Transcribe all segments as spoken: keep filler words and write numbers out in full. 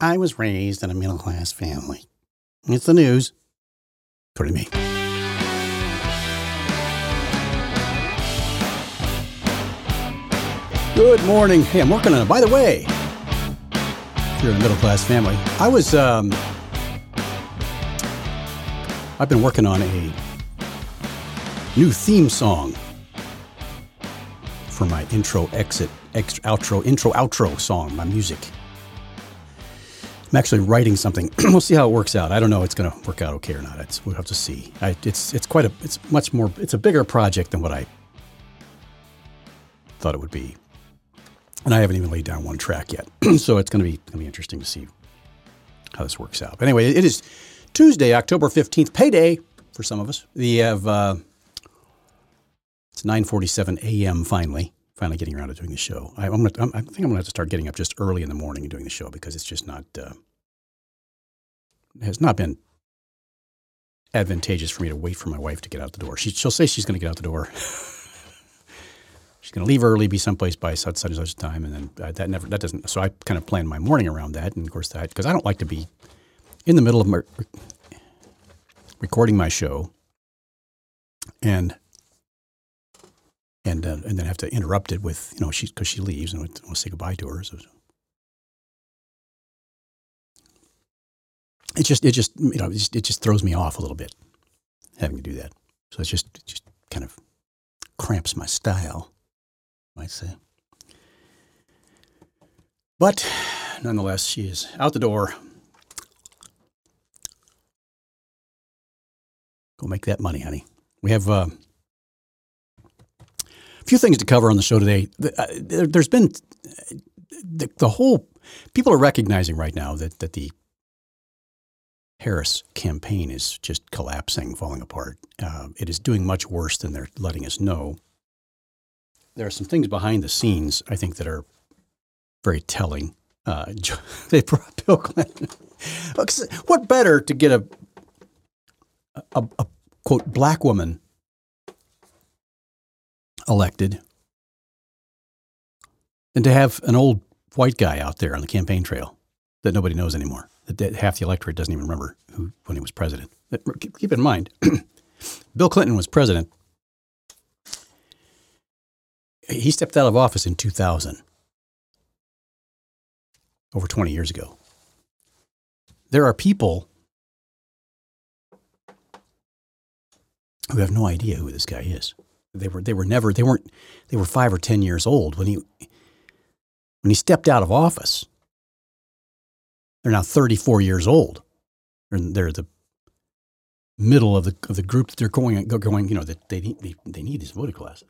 I was raised in a middle-class family. It's the news. According to me. Good morning. Hey, I'm working on it. By the way, if you're in a middle-class family, I was, um, I've been working on a new theme song for my intro, exit, extra, outro, intro, outro song, my music. I'm actually writing something. We'll see how it works out. I don't know if it's going to work out okay or not. It's, we'll have to see. I, it's it's quite a, it's much more, it's a bigger project than what I thought it would be. And I haven't even laid down one track yet. So it's going to be going to be interesting to see how this works out. But anyway, it is Tuesday, October fifteenth, payday for some of us. We have, uh, it's nine forty-seven a.m. finally, finally getting around to doing the show. I, I'm gonna, I'm, I think I'm going to have to start getting up just early in the morning and doing the show because it's just not, uh, it has not been advantageous for me to wait for my wife to get out the door. She, she'll say she's going to get out the door. She's going to leave early, be someplace by such such and such time, and then uh, that never that doesn't. So I kind of plan my morning around that, and of course that because I don't like to be in the middle of my, recording my show, and and uh, and then have to interrupt it with you know she because she leaves and I want to say goodbye to her. So it just it just you know it just, it just throws me off a little bit having to do that. So it's just it just kind of cramps my style. Might say. But nonetheless, she is out the door. Go make that money, honey. We have uh, a few things to cover on the show today. There's been the, the whole, people are recognizing right now that, that the Harris campaign is just collapsing, falling apart. Uh, it is doing much worse than they're letting us know. There are some things behind the scenes, I think, that are very telling. Uh, they brought Bill Clinton. What better to get a, a, a, quote, black woman elected than to have an old white guy out there on the campaign trail that nobody knows anymore, that half the electorate doesn't even remember who when he was president. Keep in mind, Bill Clinton was president. He stepped out of office in two thousand, over twenty years ago. There are people who have no idea who this guy is. They were they were never they weren't they were five or ten years old when he when he stepped out of office. They're now thirty-four years old. They're, they're the middle of the of the group that they're going going you know that they need they, they need this voting class.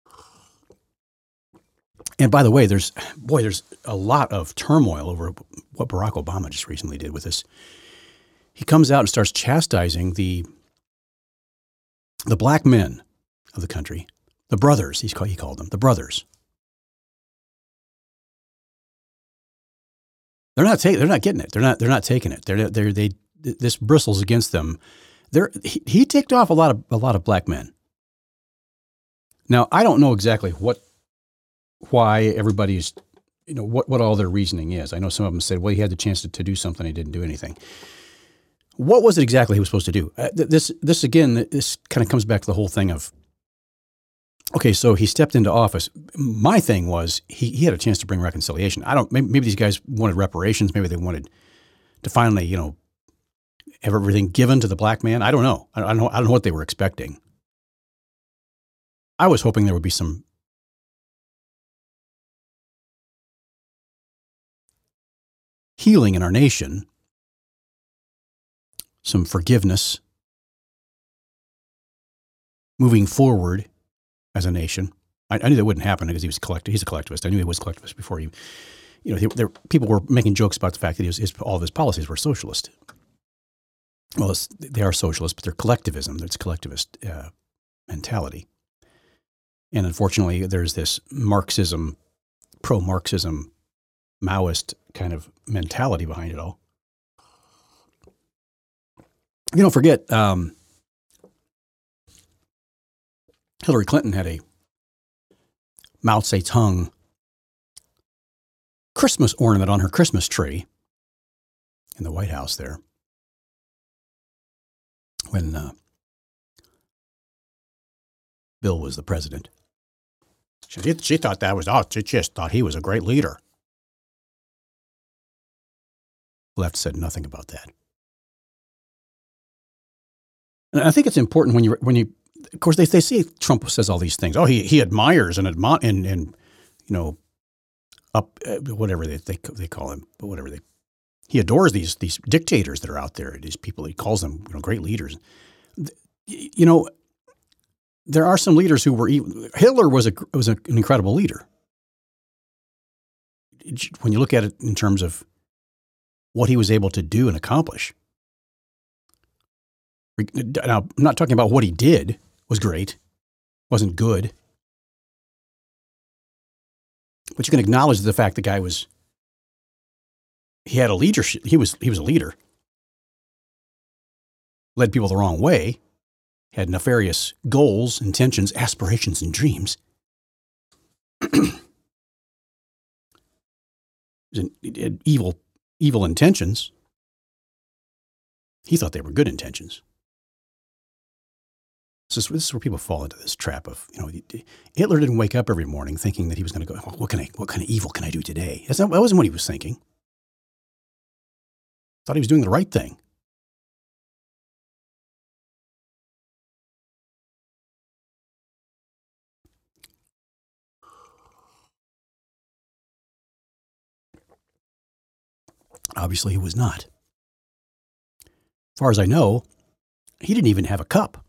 And by the way, there's, boy, there's a lot of turmoil over what Barack Obama just recently did with this. He comes out and starts chastising the, the black men of the country, the brothers, he's called, he called them, the brothers. They're not taking, they're not getting it. They're not, they're not taking it. They're, they're, they, this bristles against them. They're, he, he ticked off a lot of, a lot of black men. Now, I don't know exactly what, why everybody's, you know, what, what all their reasoning is. I know some of them said, well, he had the chance to, to do something. He didn't do anything. What was it exactly he was supposed to do? Uh, this, this again, this kind of comes back to the whole thing of, okay, so he stepped into office. My thing was he, he had a chance to bring reconciliation. I don't, maybe, maybe these guys wanted reparations. Maybe they wanted to finally, you know, have everything given to the black man. I don't know. I don't know. I don't know what they were expecting. I was hoping there would be some healing in our nation, some forgiveness, moving forward as a nation. I, I knew that wouldn't happen because he was a collect- He's a collectivist. I knew he was a collectivist before he, you know, there, people were making jokes about the fact that he was, his, all of his policies were socialist. Well, it's, they are socialist, but they're collectivism. It's collectivist uh, mentality. And unfortunately, there's this Marxism, pro-Marxism, Maoist kind of mentality behind it all. You don't forget, um, Hillary Clinton had a Mao Zedong Christmas ornament on her Christmas tree in the White House there when uh, Bill was the president. She, she thought that was, oh, she just thought he was a great leader. Left said nothing about that. And I think it's important when you, when you, of course, they, they say Trump says all these things. Oh, he, he admires and, admon- and, and, you know, up, uh, whatever they, they, they call him, but whatever they, he adores these, these dictators that are out there, these people, he calls them, you know, great leaders. You know, there are some leaders who were, Hitler was a, was an incredible leader. When you look at it in terms of what he was able to do and accomplish. Now, I'm not talking about what he did was great, wasn't good. But you can acknowledge the fact the guy was, he had a leadership, he was, he was a leader. Led people the wrong way, had nefarious goals, intentions, aspirations, and dreams. Had evil, evil intentions. He thought they were good intentions. This is, this is where people fall into this trap of, you know, Hitler didn't wake up every morning thinking that he was going to go, oh, what can I, what kind of evil can I do today? That's not, that wasn't what he was thinking. Thought he was doing the right thing. Obviously, he was not. As far as I know, he didn't even have a cup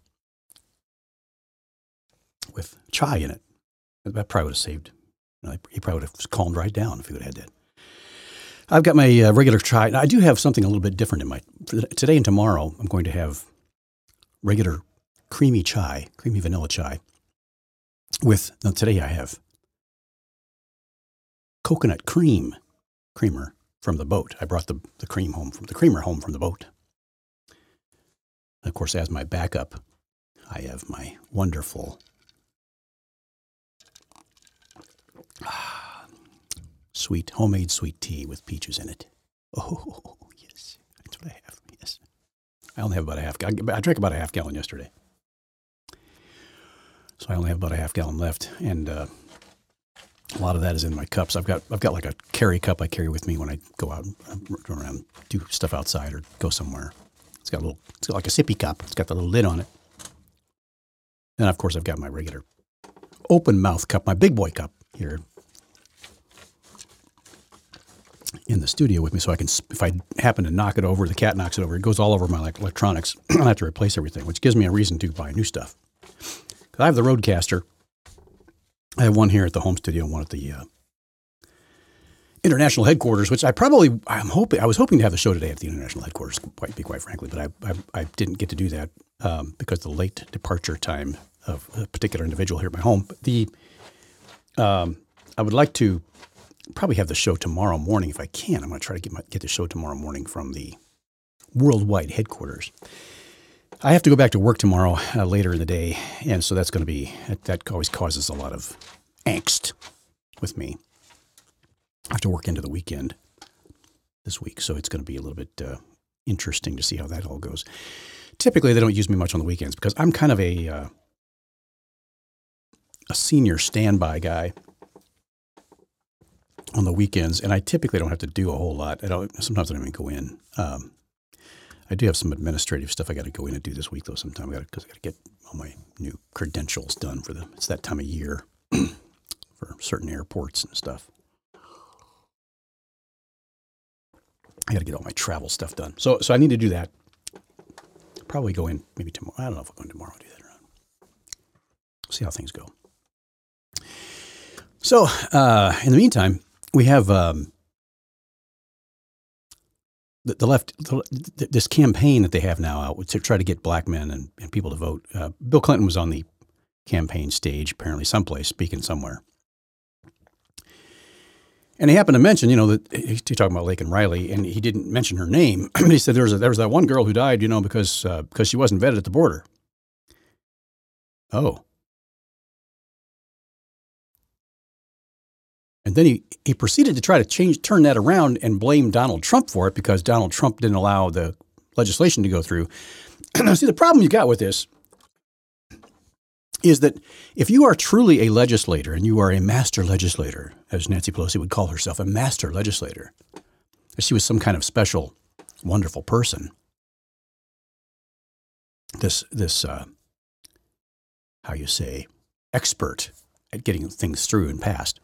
with chai in it. That probably would have saved. You know, he probably would have calmed right down if he would have had that. I've got my uh, regular chai. Now, I do have something a little bit different in my, today and tomorrow, I'm going to have regular creamy chai, creamy vanilla chai with, now today I have coconut cream creamer from the boat. I brought the, the cream home from the creamer home from the boat. And of course, as my backup, I have my wonderful ah, sweet, homemade sweet tea with peaches in it. Oh, yes. That's what I have. Yes. I only have about a half gallon. I drank about a half gallon yesterday. So I only have about a half gallon left. And uh, a lot of that is in my cups. I've got I've got like a carry cup I carry with me when I go out and run around, do stuff outside or go somewhere. It's got a little, it's got like a sippy cup. It's got the little lid on it. And of course, I've got my regular open mouth cup, my big boy cup here in the studio with me. So I can, if I happen to knock it over, the cat knocks it over, it goes all over my like, electronics. I have to replace everything, which gives me a reason to buy new stuff. Because I have the Rodecaster. I have one here at the home studio and one at the uh, international headquarters, which I probably, I'm hoping, I was hoping to have the show today at the international headquarters, quite be quite frankly, but I, I, I didn't get to do that um, because of the late departure time of a particular individual here at my home. But the, um, I would like to probably have the show tomorrow morning if I can. I'm going to try to get my, get the show tomorrow morning from the worldwide headquarters. I have to go back to work tomorrow uh, later in the day, and so that's going to be, that, that always causes a lot of angst with me. I have to work into the weekend this week, so it's going to be a little bit uh, interesting to see how that all goes. Typically, they don't use me much on the weekends because I'm kind of a uh, a senior standby guy on the weekends, and I typically don't have to do a whole lot. I don't, sometimes I don't even go in. Um, I do have some administrative stuff I got to go in and do this week, though. Sometime because I got to get all my new credentials done for the. It's that time of year for certain airports and stuff. I got to get all my travel stuff done. So, so I need to do that. Probably go in maybe tomorrow. I don't know if I'll go in tomorrow and do that or not. See how things go. So, uh, in the meantime, we have um, the, the left, the, this campaign that they have now out to try to get black men and, and people to vote. Uh, Bill Clinton was on the campaign stage, apparently someplace, speaking somewhere. And he happened to mention, you know, that he's talking about Laken Riley, and he didn't mention her name. He said there was a, there was that one girl who died, you know, because uh, because she wasn't vetted at the border. Oh. And then he, he proceeded to try to change, turn that around and blame Donald Trump for it because Donald Trump didn't allow the legislation to go through. See, the problem you got with this is that if you are truly a legislator and you are a master legislator, as Nancy Pelosi would call herself, a master legislator, if she was some kind of special, wonderful person, this, this uh, how you say, expert at getting things through and passed.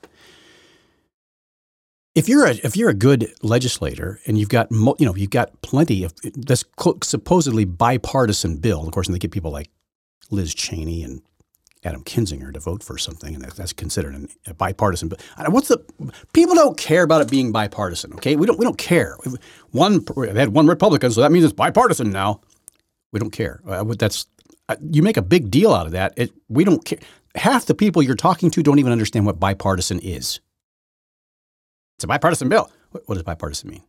If you're a if you're a good legislator and you've got mo, you know you've got plenty of this supposedly bipartisan bill, of course, and they get people like Liz Cheney and Adam Kinzinger to vote for something, and that's considered an, a bipartisan bill. What's the people don't care about it being bipartisan? Okay, we don't we don't care. One they had one Republican, so that means it's bipartisan now. We don't care. Uh, that's uh, you make a big deal out of that. It, we don't care. Half the people you're talking to don't even understand what bipartisan is. It's a bipartisan bill. What, what does bipartisan mean?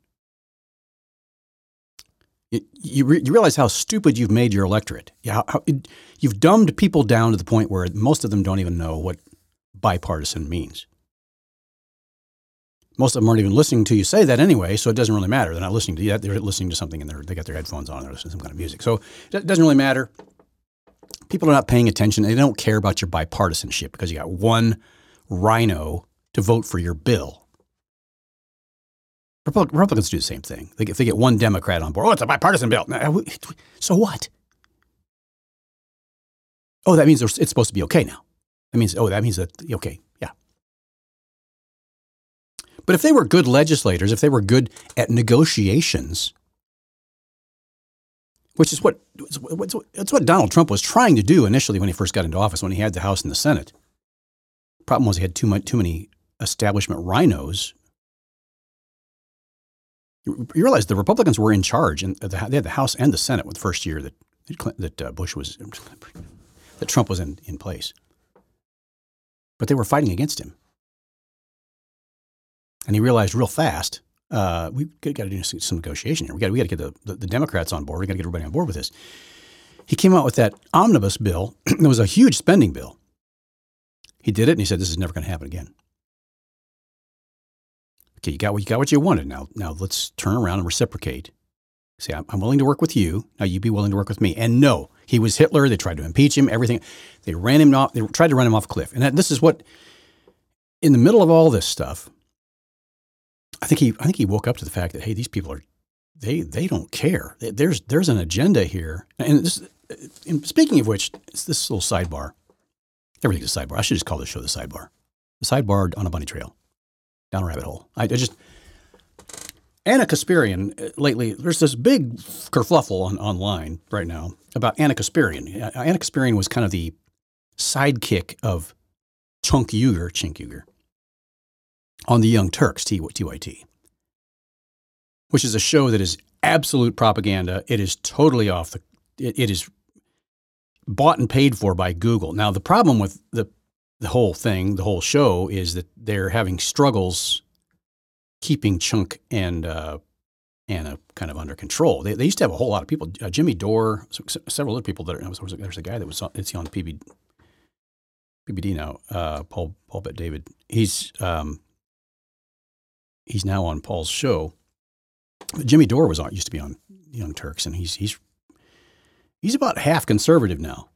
You, you, re, you realize how stupid you've made your electorate. Yeah, how, how, it, you've dumbed people down to the point where most of them don't even know what bipartisan means. Most of them aren't even listening to you say that anyway, so it doesn't really matter. They're not listening to you. They're listening to something, and they got their headphones on, and they're listening to some kind of music. So it doesn't really matter. People are not paying attention. They don't care about your bipartisanship because you got one rhino to vote for your bill. Republicans do the same thing. If they get one Democrat on board, oh, it's a bipartisan bill. So what? Oh, that means it's supposed to be okay now. That means, oh, that means that, okay, yeah. But if they were good legislators, if they were good at negotiations, which is what, it's what Donald Trump was trying to do initially when he first got into office, when he had the House and the Senate. The problem was he had too much, too many establishment rhinos. You realize the Republicans were in charge, and they had the House and the Senate with the first year that that uh, Bush was, that Trump was in, in place. But they were fighting against him. And he realized real fast, uh, we got to do some, some negotiation here. We got we got to get the, the, the Democrats on board. We got to get everybody on board with this. He came out with that omnibus bill. It was a huge spending bill. He did it, and he said, this is never going to happen again. Okay, you got what you got what you wanted. Now, now let's turn around and reciprocate. Say, I'm, I'm willing to work with you. Now you be willing to work with me. And no, he was Hitler. They tried to impeach him. Everything. They ran him off. They tried to run him off a cliff. And that, this is what, in the middle of all this stuff, I think he I think he woke up to the fact that hey, these people are they they don't care. There's there's an agenda here. And this, and speaking of which, it's this little sidebar. Everything's a sidebar. I should just call this show the sidebar. The sidebar on a bunny trail. Down a rabbit hole. I, I just, Anna Kasparian, lately, there's this big kerfluffle on, online right now about Anna Kasparian. Anna Kasparian was kind of the sidekick of Cenk Uygur, Cenk Uygur, on the Young Turks, T Y T, which is a show that is absolute propaganda. It is totally off the, it, it is bought and paid for by Google. Now, the problem with the The whole thing, the whole show, is that they're having struggles keeping Cenk and uh, Anna kind of under control. They, they used to have a whole lot of people. Uh, Jimmy Dore, several other people that are. There's a guy that was on, it's on P B, P B D now. Uh, Paul Paul Bet David. He's um, he's now on Paul's show. But Jimmy Dore was on, used to be on Young Turks, and he's he's he's about half conservative now.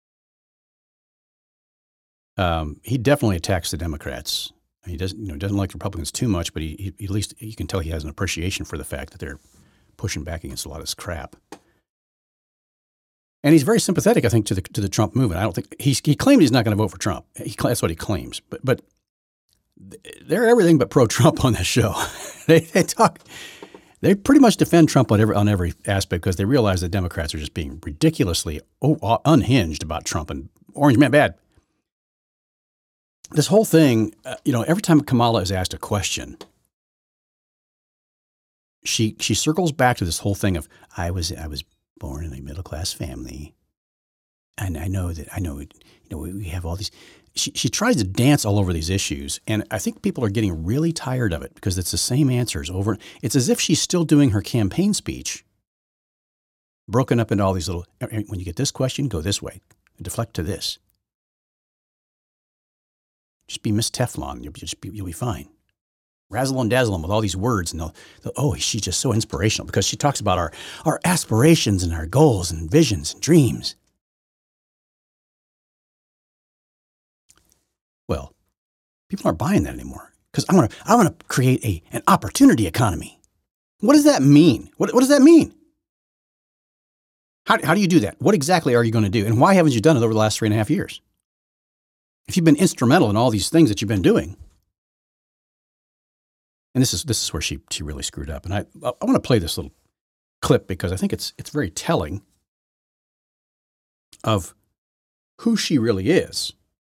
Um, he definitely attacks the Democrats. He doesn't, you know, doesn't like Republicans too much, but he, he at least you can tell he has an appreciation for the fact that they're pushing back against a lot of this crap. And he's very sympathetic, I think, to the to the Trump movement. I don't think he he claimed he's not going to vote for Trump. He, that's what he claims. But but they're everything but pro-Trump on this show. they they talk. They pretty much defend Trump on every on every aspect because they realize that Democrats are just being ridiculously oh, unhinged about Trump and Orange Man bad. This whole thing, uh, you know, every time Kamala is asked a question, she she circles back to this whole thing of I was I was born in a middle class family, and I know that I know you know we have all these. She she tries to dance all over these issues, and I think people are getting really tired of it because it's the same answers over. It's as if she's still doing her campaign speech, broken up into all these little. When you get this question, go this way, deflect to this. Just be Miss Teflon. You'll just be, you'll be fine. Razzle and dazzle them with all these words. And they'll, they'll, oh, she's just so inspirational because she talks about our, our aspirations and our goals and visions and dreams. Well, people aren't buying that anymore because I want to I want to create a, an opportunity economy. What does that mean? What, what does that mean? How, how do you do that? What exactly are you going to do? And why haven't you done it over the last three and a half years? If you've been instrumental in all these things that you've been doing, and this is this is where she she really screwed up. And I I want to play this little clip because I think it's it's very telling of who she really is.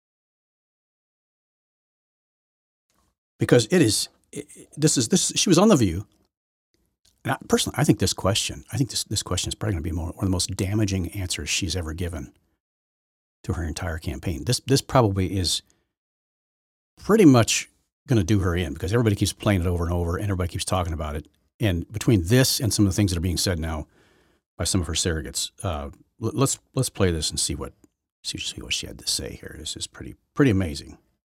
Because it is it, this is this she was on The View. And I, personally, I think this question, I think this this question is probably going to be more, one of the most damaging answers she's ever given to her entire campaign. This this probably is pretty much going to do her in because everybody keeps playing it over and over and everybody keeps talking about it. And between this and some of the things that are being said now by some of her surrogates, uh, let's let's play this and see what see, see what she had to say here. This is pretty pretty amazing.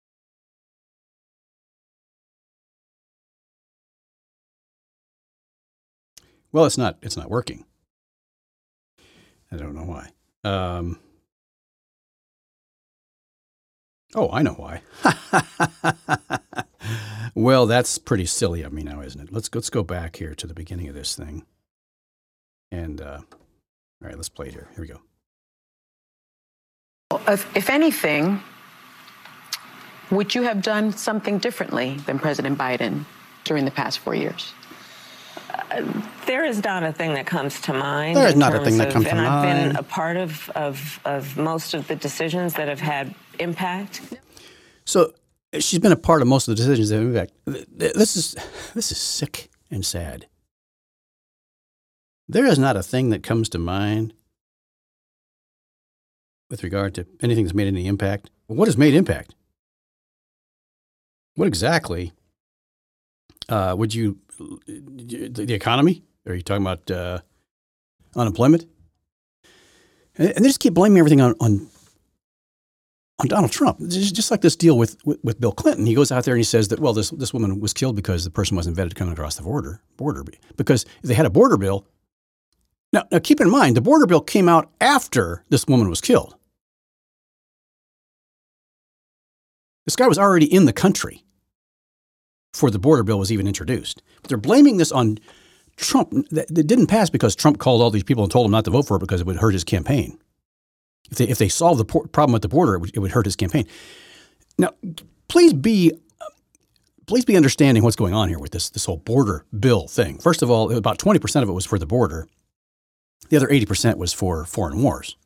Well, it's not it's not working. I don't know why. Um, oh, I know why. Well, that's pretty silly of me now, isn't it? Let's let's go back here to the beginning of this thing. And uh, all right, let's play it here. Here we go. If, if anything, would you have done something differently than President Biden during the past four years? Uh, there is not a thing that comes to mind. There is not a thing that of, comes to and mind. And I've been a part of, of, of most of the decisions that have had impact. So she's been a part of most of the decisions that have impact. This is, this is sick and sad. There is not a thing that comes to mind with regard to anything that's made any impact. What has made impact? What exactly uh, would you, the, the economy? Are you talking about uh, unemployment? And, and they just keep blaming everything on, on, on Donald Trump. It's just like this deal with, with, with Bill Clinton. He goes out there and he says that, well, this, this woman was killed because the person wasn't vetted coming across the border. border. Because if they had a border bill, Now, now, keep in mind, the border bill came out after this woman was killed. This guy was already in the country before the border bill was even introduced. But they're blaming this on Trump. That didn't pass because Trump called all these people and told them not to vote for it because it would hurt his campaign. If they, if they solved the por- problem at the border, it would, it would hurt his campaign. Now, please be please be understanding what's going on here with this, this whole border bill thing. First of all, about twenty percent of it was for the border. The other eighty percent was for foreign wars,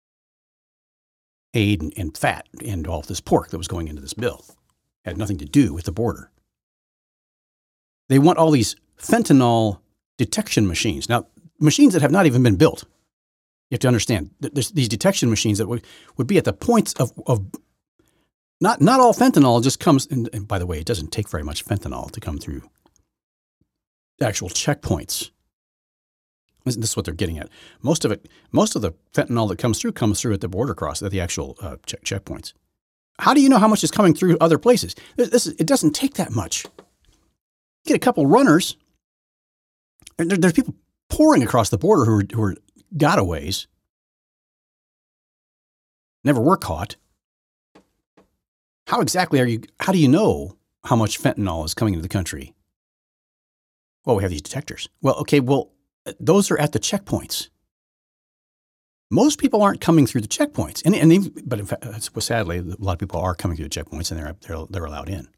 aid and, and fat and all this pork that was going into this bill. It had nothing to do with the border. They want all these fentanyl detection machines. Now, machines that have not even been built. You have to understand, there's these detection machines that would, would be at the points of, of not, not all fentanyl just comes, and, and by the way, it doesn't take very much fentanyl to come through actual checkpoints. This is what they're getting at. Most of it, most of the fentanyl that comes through comes through at the border cross, at the actual uh, check checkpoints. How do you know how much is coming through other places? This, this is, it doesn't take that much. You get a couple runners, and there, there's people pouring across the border who are, who are gotaways, never were caught. How exactly are you? How do you know how much fentanyl is coming into the country? Well, we have these detectors. Well, okay, well. Those are at the checkpoints. Most people aren't coming through the checkpoints, and, and even, but in fact, well, sadly, a lot of people are coming through the checkpoints, and they're they're they're allowed in.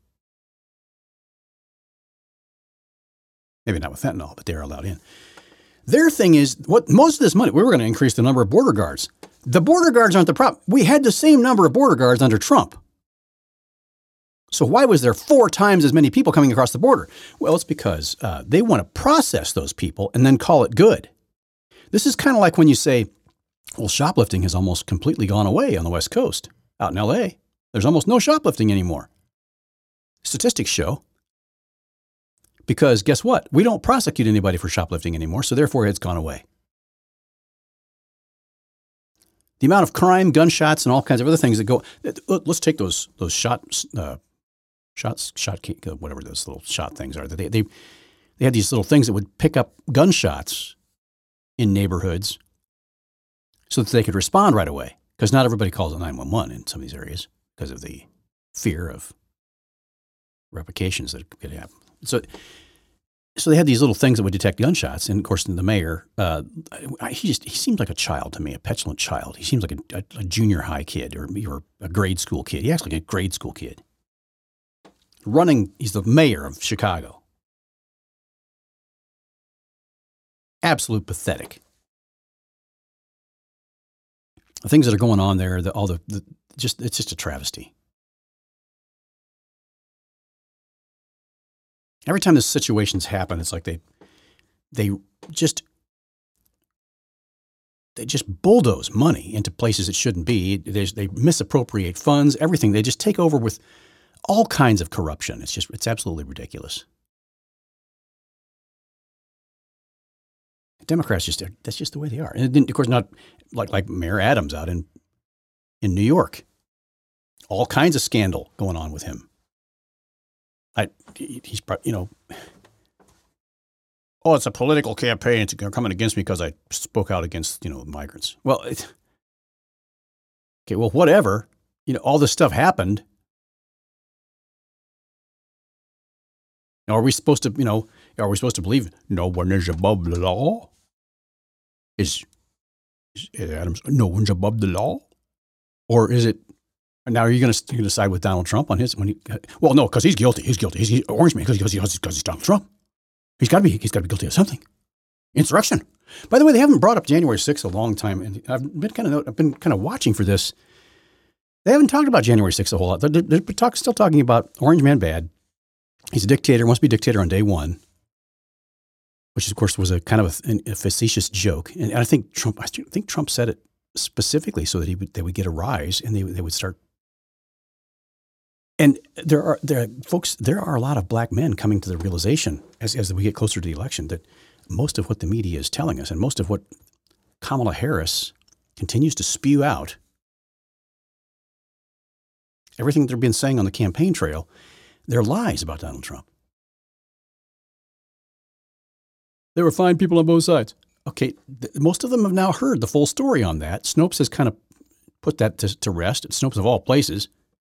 Maybe not with fentanyl, but they're allowed in. Their thing is, what most of this money, we were going to increase the number of border guards. The border guards aren't the problem. We had the same number of border guards under Trump. So why was there four times as many people coming across the border? Well, it's because uh, they want to process those people and then call it good. This is kind of like when you say, well, shoplifting has almost completely gone away on the West Coast. Out in L A, there's almost no shoplifting anymore. Statistics show. Because guess what? We don't prosecute anybody for shoplifting anymore, so therefore it's gone away. The amount of crime, gunshots, and all kinds of other things that go. Let's take those those shot uh, shots, shot, whatever those little shot things are. They they they had these little things that would pick up gunshots in neighborhoods, so that they could respond right away. Because not everybody calls it nine one one in some of these areas because of the fear of replications that could happen. So. So they had these little things that would detect gunshots, and of course, the mayor, uh, he just he seems like a child to me, a petulant child. He seems like a, a, a junior high kid or, or a grade school kid. He acts like a grade school kid. Running, he's the mayor of Chicago. Absolute pathetic. The things that are going on there, the, all the, the just it's just a travesty. Every time these situations happen, it's like they they just they just bulldoze money into places it shouldn't be. They, they misappropriate funds, everything. They just take over with all kinds of corruption. It's just it's absolutely ridiculous. Democrats just that's just the way they are, and of course not like like Mayor Adams out in in New York. All kinds of scandal going on with him. I, he's, you know, oh, it's a political campaign. It's coming against me because I spoke out against, you know, migrants. Well, it, okay, well, whatever. You know, all this stuff happened. Now, are we supposed to, you know, are we supposed to believe no one is above the law? Is, is Adams, no one's above the law? Or is it, now, are you going to decide with Donald Trump on his? When he, well, no, because he's guilty. He's guilty. He's, he's Orange Man because he, he's, he's Donald Trump. He's got to be. He's got to be guilty of something. Insurrection. By the way, they haven't brought up January sixth a long time, and I've been kind of I've been kind of watching for this. They haven't talked about January sixth a whole lot. They're, they're talk, still talking about Orange Man bad. He's a dictator. Wants to be a dictator on day one, which of course was a kind of a, a facetious joke. And I think Trump. I think Trump said it specifically so that he would they would get a rise and they they would start. And there are there are, folks. There are a lot of black men coming to the realization as as we get closer to the election that most of what the media is telling us, and most of what Kamala Harris continues to spew out, everything they've been saying on the campaign trail, they're lies about Donald Trump. There were fine people on both sides. Okay, th- most of them have now heard the full story on that. Snopes has kind of put that to, to rest. Snopes of all places.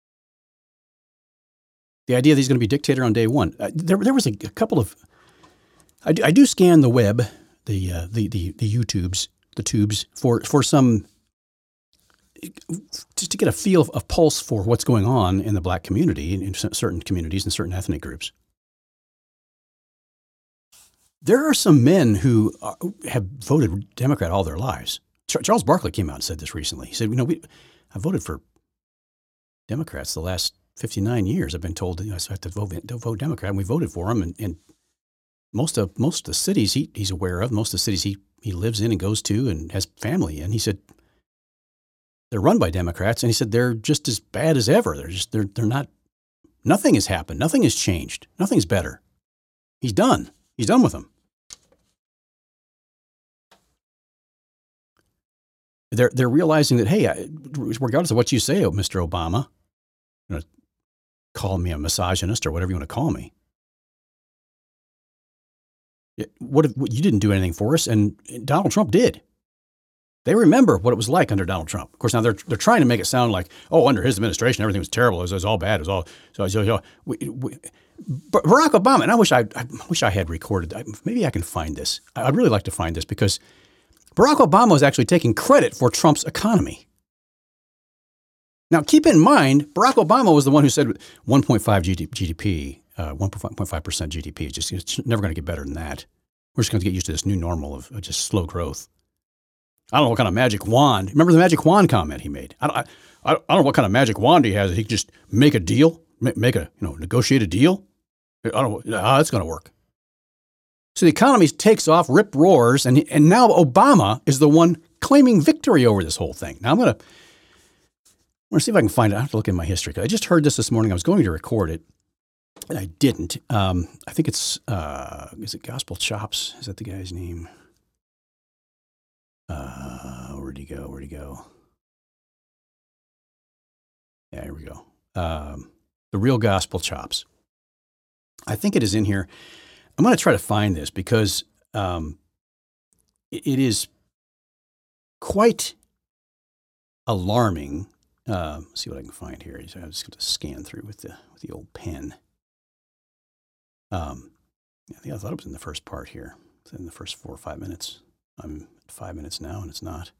The idea that he's going to be dictator on day one. Uh, there, there was a, a couple of. I do, I do scan the web, the, uh, the the the YouTubes, the tubes for for some, just to get a feel of, of pulse for what's going on in the black community, in, in certain communities and certain ethnic groups. There are some men who are, have voted Democrat all their lives. Ch- Charles Barkley came out and said this recently. He said, "You know, we I voted for Democrats the last fifty-nine years. I've been told that, you know, I have to vote, vote Democrat, and we voted for him. And, and most of most of the cities he, he's aware of, most of the cities he, he lives in and goes to and has family in, he said they're run by Democrats, and he said they're just as bad as ever. They're just they're they're not. Nothing has happened. Nothing has changed. Nothing's better. He's done. He's done with them. They're they're realizing that, hey, I, regardless of what you say, Mister Obama, you know, call me a misogynist or whatever you want to call me. What if what, you didn't do anything for us, and Donald Trump did. They remember what it was like under Donald Trump. Of course, now they're they're trying to make it sound like, oh, under his administration, everything was terrible. It was, it was all bad. It was all so. so, so we, we, Barack Obama, and I wish I, I wish I had recorded. Maybe I can find this. I'd really like to find this because Barack Obama was actually taking credit for Trump's economy. Now, keep in mind, Barack Obama was the one who said one point five G D P, uh, one point five percent G D P. It's just it's never going to get better than that. We're just going to get used to this new normal of, of just slow growth. I don't know what kind of magic wand. Remember the magic wand comment he made? I don't, I, I don't know what kind of magic wand he has. He can just make a deal, make a, you know, negotiate a deal. I don't know how that's going to work. So the economy takes off, rip roars, and and now Obama is the one claiming victory over this whole thing. Now I'm going to, I'm going to see if I can find it. I have to look in my history. I just heard this this morning. I was going to record it, and I didn't. Um, I think it's, uh, is it Gospel Chops? Is that the guy's name? Uh, where'd he go? Where'd he go? Yeah, here we go. Um, the Real Gospel Chops. I think it is in here. I'm going to try to find this because um, it, it is quite alarming. Uh, let's see what I can find here. I'm just going to scan through with the with the old pen. Um, I think I thought it was in the first part here. It's in the first four or five minutes. I'm at five minutes now, and it's not.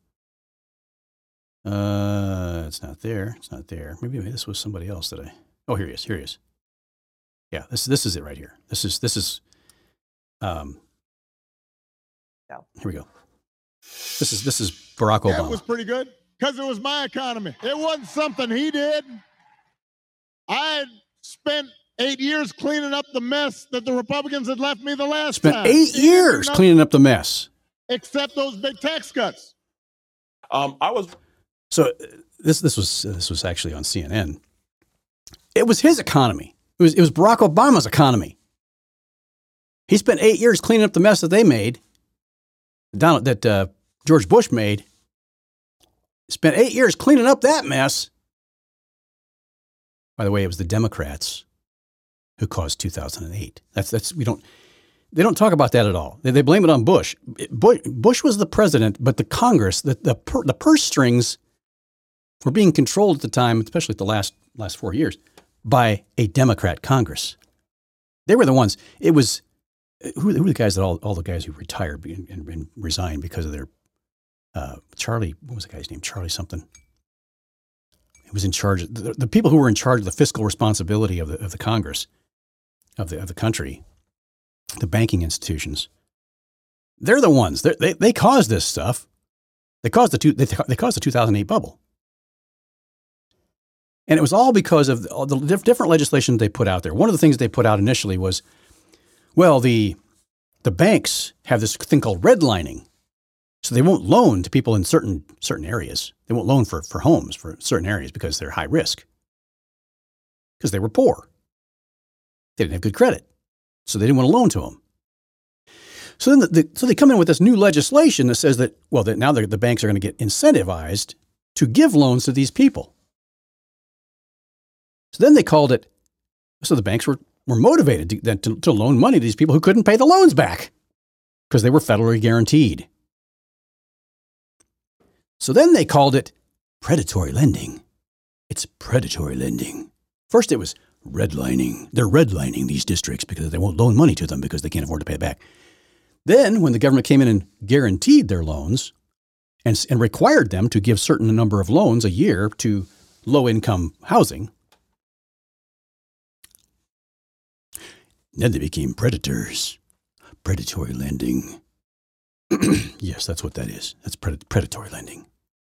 Uh, it's not there. It's not there. Maybe, maybe this was somebody else that I. Oh, here he is. Here he is. Yeah, this this is it right here. This is this is. Um. Go. Here we go. This is this is Barack Obama. That was pretty good because it was my economy. It wasn't something he did. I had spent eight years cleaning up the mess that the Republicans had left me the last Spent time. eight years cleaning up the mess. Except those big tax cuts. Um, I was. So uh, this this was uh, this was actually on C N N. It was his economy. It was it was Barack Obama's economy. He spent eight years cleaning up the mess that they made. Donald that uh, George Bush made. Spent eight years cleaning up that mess. By the way, it was the Democrats who caused two thousand eight. That's that's we don't they don't talk about that at all. They, they blame it on Bush. Bush. Bush was the president, but the Congress, the the, per, the purse strings were being controlled at the time, especially the last last four years, by a Democrat Congress. They were the ones. It was who, who were the guys that all all the guys who retired and, and, and resigned because of their uh, Charlie. What was the guy's name? Charlie something. He was in charge. Of, the, the people who were in charge of the fiscal responsibility of the of the Congress of the of the country, the banking institutions. They're the ones. They're, they they caused this stuff. They caused the two. They, they caused the two thousand eight bubble. And it was all because of all the different legislation they put out there. One of the things they put out initially was, well, the the banks have this thing called redlining. So they won't loan to people in certain certain areas. They won't loan for, for homes for certain areas because they're high risk. Because they were poor. They didn't have good credit. So they didn't want to loan to them. So then the, the, so they come in with this new legislation that says that, well, that now the banks are going to get incentivized to give loans to these people. So then they called it, so the banks were, were motivated to, to, to loan money to these people who couldn't pay the loans back because they were federally guaranteed. So then they called it predatory lending. It's predatory lending. First it was redlining. They're redlining these districts because they won't loan money to them because they can't afford to pay it back. Then when the government came in and guaranteed their loans and, and required them to give certain number of loans a year to low-income housing, then they became predators. Predatory lending. Yes, that's what that is. That's pred- predatory lending.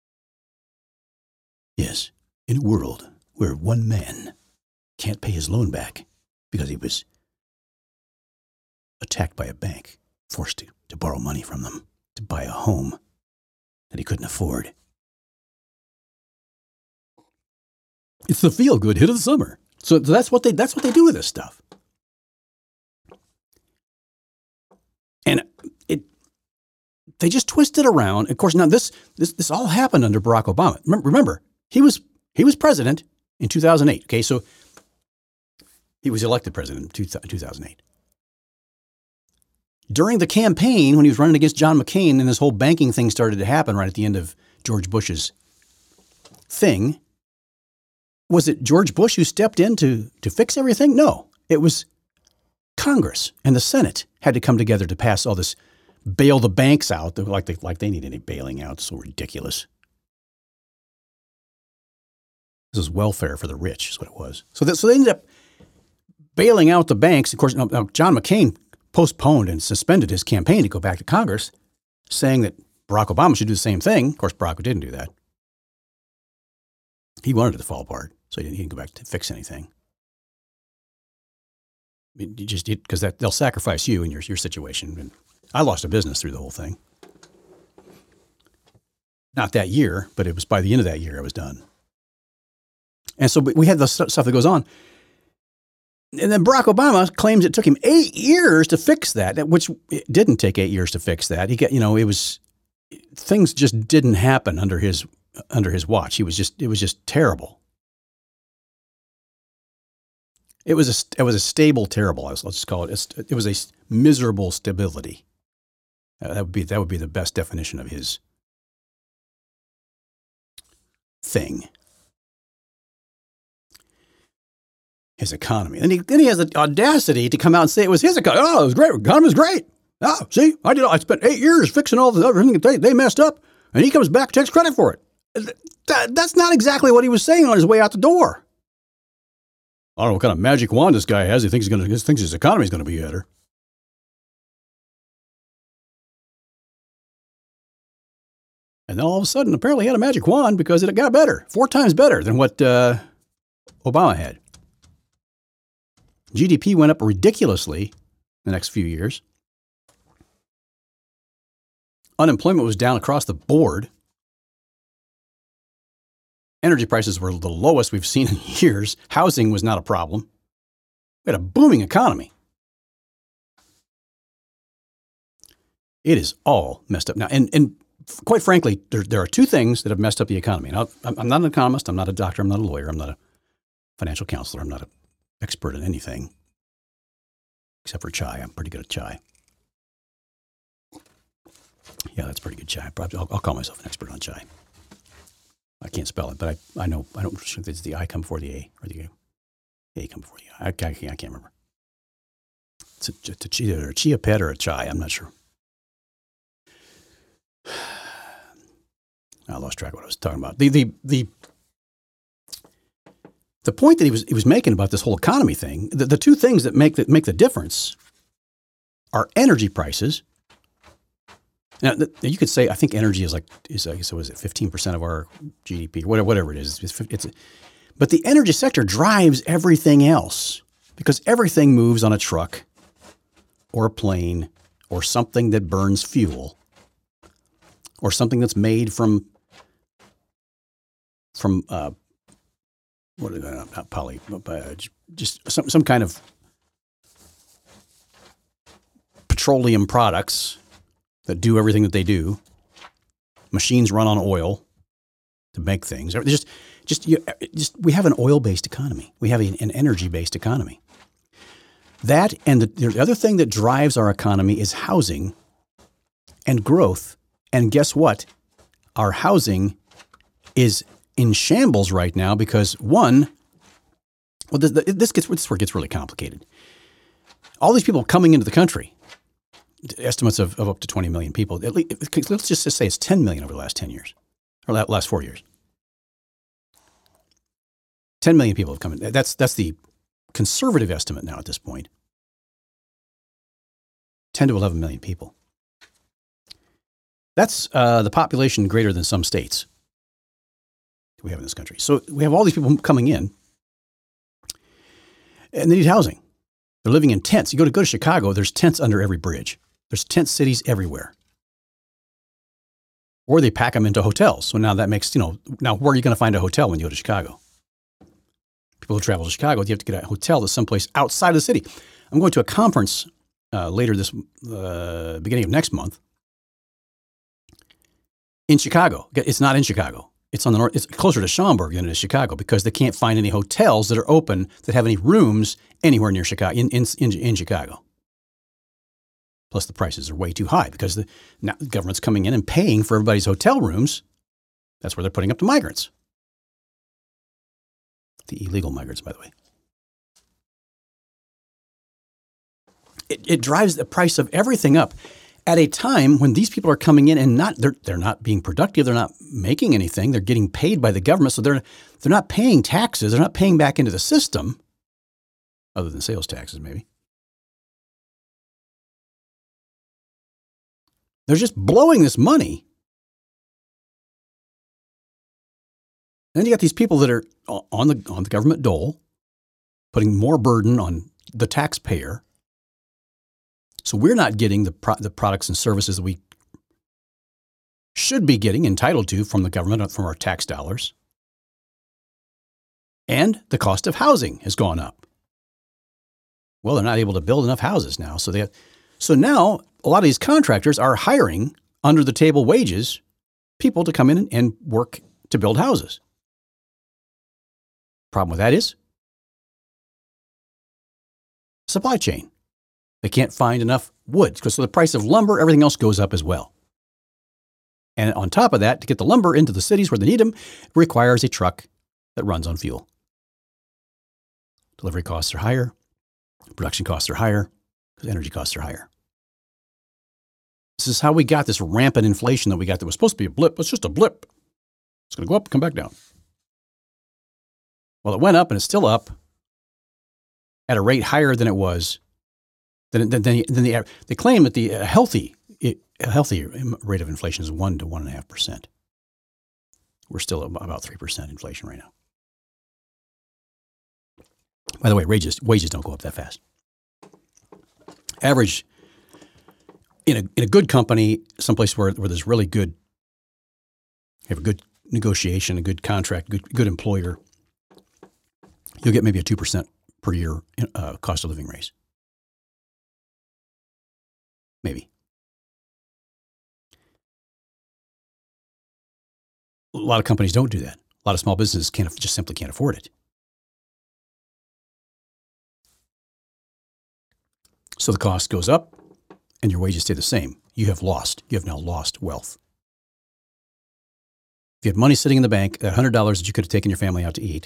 Yes, in a world where one man can't pay his loan back because he was attacked by a bank, forced to, to borrow money from them to buy a home that he couldn't afford. It's the feel-good hit of the summer. So that's what they that's what they do with this stuff. And it, they just twist it around. Of course, now this this this all happened under Barack Obama. Remember, remember he was he was president in two thousand eight. Okay, so he was elected president in two thousand eight. During the campaign, when he was running against John McCain, and this whole banking thing started to happen right at the end of George Bush's thing, was it George Bush who stepped in to to fix everything? No, it was Congress and the Senate had to come together to pass all this, bail the banks out, like they, like they need any bailing out. It's so ridiculous. This is welfare for the rich is what it was. So, that, so they ended up bailing out the banks. Of course, now, now John McCain postponed and suspended his campaign to go back to Congress, saying that Barack Obama should do the same thing. Of course, Barack didn't do that. He wanted it to fall apart, so he didn't, he didn't go back to fix anything. You just because that they'll sacrifice you and your your situation. And I lost a business through the whole thing. Not that year, but it was by the end of that year I was done. And so we had the stuff that goes on. And then Barack Obama claims it took him eight years to fix that, which it didn't take eight years to fix that. He got, you know, it was things just didn't happen under his under his watch. He was just it was just terrible. It was a it was a stable terrible. Let's just call it. It was a miserable stability. Uh, that would be that would be the best definition of his thing. His economy. And he, then he has the audacity to come out and say it was his economy. Oh, it was great. The economy was great. Oh, see, I did. I spent eight years fixing all the everything they, they messed up, and he comes back, takes credit for it. That, that's not exactly what he was saying on his way out the door. I don't know what kind of magic wand this guy has. He thinks he's going to. He thinks his economy is going to be better. And then all of a sudden, apparently, he had a magic wand because it got better, four times better than what uh, Obama had. G D P went up ridiculously the next few years. Unemployment was down across the board. Energy prices were the lowest we've seen in years. Housing was not a problem. We had a booming economy. It is all messed up now. And, and quite frankly, there, there are two things that have messed up the economy. And I'm, I'm not an economist. I'm not a doctor. I'm not a lawyer. I'm not a financial counselor. I'm not an expert in anything except for chai. I'm pretty good at chai. Yeah, that's pretty good chai. I'll, I'll call myself an expert on chai. I can't spell it, but I, I know, I don't think it's the I come before the A or the A come before the I. I, I, can't, I can't remember. It's a, it's a chia, or a chia pet or a chai. I'm not sure. I lost track of what I was talking about. The, the, the, the point that he was, he was making about this whole economy thing, the, the two things that make, that make the difference are energy prices. Now, you could say, I think energy is like, is, I guess, was it fifteen percent of our G D P, whatever, whatever it is. It's, it's, but the energy sector drives everything else because everything moves on a truck or a plane or something that burns fuel or something that's made from, from uh, what is that, not poly, uh, just some, some kind of petroleum products that do everything that they do. Machines run on oil to make things. Just, just, you, just we have an oil-based economy. We have an, an energy-based economy. That and the, the other thing that drives our economy is housing and growth. And guess what? Our housing is in shambles right now because one, well, this, this gets this is where it gets really complicated. All these people coming into the country. Estimates of, of up to twenty million people. At least, let's just say it's ten million over the last ten years, or last four years. ten million people have come in. That's, that's the conservative estimate now at this point. ten to eleven million people. That's uh, the population greater than some states we have in this country. So we have all these people coming in, and they need housing. They're living in tents. You go to go to Chicago, there's tents under every bridge. There's tent cities everywhere. Or they pack them into hotels. So now that makes, you know, now where are you going to find a hotel when you go to Chicago? People who travel to Chicago, you have to get a hotel that's someplace outside of the city. I'm going to a conference uh, later this, uh, beginning of next month in Chicago. It's not in Chicago. It's on the north. It's closer to Schaumburg than it is Chicago because they can't find any hotels that are open that have any rooms anywhere near Chicago, in, in, in, in Chicago. Plus, the prices are way too high because the, now the government's coming in and paying for everybody's hotel rooms. That's where they're putting up the migrants. The illegal migrants, by the way. It, it drives the price of everything up at a time when these people are coming in and not they're they're not being productive. They're not making anything. They're getting paid by the government, so they're they're not paying taxes. They're not paying back into the system, other than sales taxes, maybe. They're just blowing this money. And then you got these people that are on the on the government dole, putting more burden on the taxpayer. So we're not getting the pro- the products and services that we should be getting, entitled to from the government, from our tax dollars. And the cost of housing has gone up. Well, they're not able to build enough houses now, so they have, so now a lot of these contractors are hiring under the table wages people to come in and work to build houses. Problem with that is supply chain. They can't find enough wood because so the price of lumber, everything else goes up as well. And on top of that, to get the lumber into the cities where they need them, requires a truck that runs on fuel. Delivery costs are higher. Production costs are higher because energy costs are higher. This is how we got this rampant inflation that we got that was supposed to be a blip. It's just a blip. It's going to go up and come back down. Well, it went up and it's still up at a rate higher than it was. Than, than, than, than the, they claim that the uh, healthy, it, a healthy rate of inflation is one to one and a half percent. We're still about three percent inflation right now. By the way, wages wages don't go up that fast. Average in a in a good company, someplace where, where there's really good, you have a good negotiation, a good contract, good good employer, you'll get maybe a two percent per year uh, cost of living raise. Maybe. A lot of companies don't do that. A lot of small businesses can't just simply can't afford it. So the cost goes up and your wages stay the same. You have lost. You have now lost wealth. If you had money sitting in the bank, that one hundred dollars that you could have taken your family out to eat,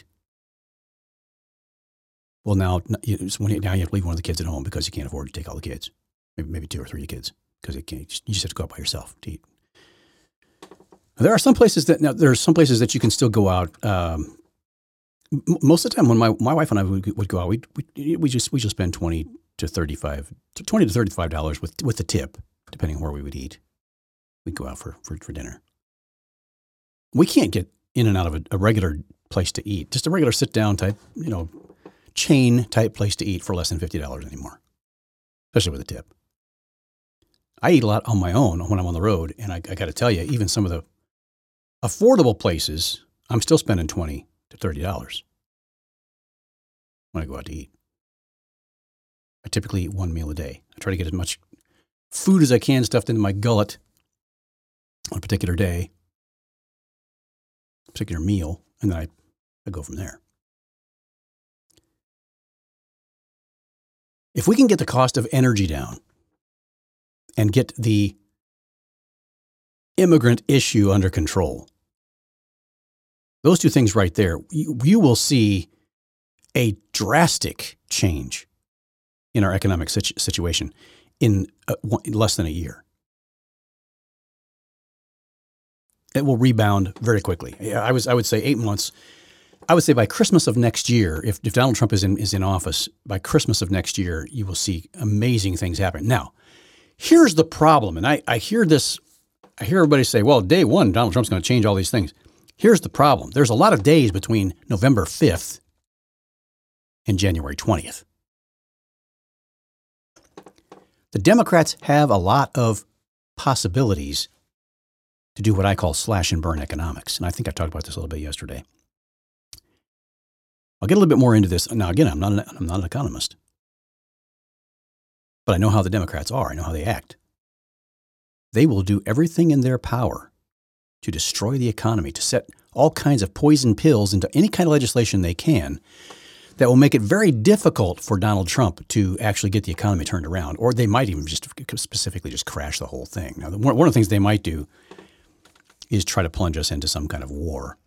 well, now you, now you have to leave one of the kids at home because you can't afford to take all the kids. Maybe, maybe two or three kids because you just have to go out by yourself to eat. Now, there are some places that now there are some places that you can still go out. Um, m- most of the time, when my, my wife and I would, would go out, we we we just we just spend twenty to thirty-five, twenty to thirty-five dollars with with the tip, depending on where we would eat. We'd go out for for, for dinner. We can't get in and out of a, a regular place to eat, just a regular sit down type, you know, chain type place to eat for less than fifty dollars anymore, especially with a tip. I eat a lot on my own when I'm on the road, and I, I got to tell you, even some of the affordable places, I'm still spending twenty to thirty dollars when I go out to eat. I typically eat one meal a day. I try to get as much food as I can stuffed into my gullet on a particular day, a particular meal, and then I, I go from there. If we can get the cost of energy down and get the immigrant issue under control, those two things right there, you, you will see a drastic change in our economic situ- situation in, uh, one, in less than a year. It will rebound very quickly. I was I would say eight months. I would say by Christmas of next year, if, if Donald Trump is in is in office, by Christmas of next year, you will see amazing things happen. Now, here's the problem, and I, I hear this, I hear everybody say, well, day one, Donald Trump's going to change all these things. Here's the problem. There's a lot of days between November fifth and January twentieth. The Democrats have a lot of possibilities to do what I call slash and burn economics. And I think I talked about this a little bit yesterday. I'll get a little bit more into this. Now, again, I'm not an, I'm not an economist, but I know how the Democrats are. I know how they act. They will do everything in their power to destroy the economy, to set all kinds of poison pills into any kind of legislation they can that will make it very difficult for Donald Trump to actually get the economy turned around, or they might even just specifically just crash the whole thing. Now, one of the things they might do is try to plunge us into some kind of war.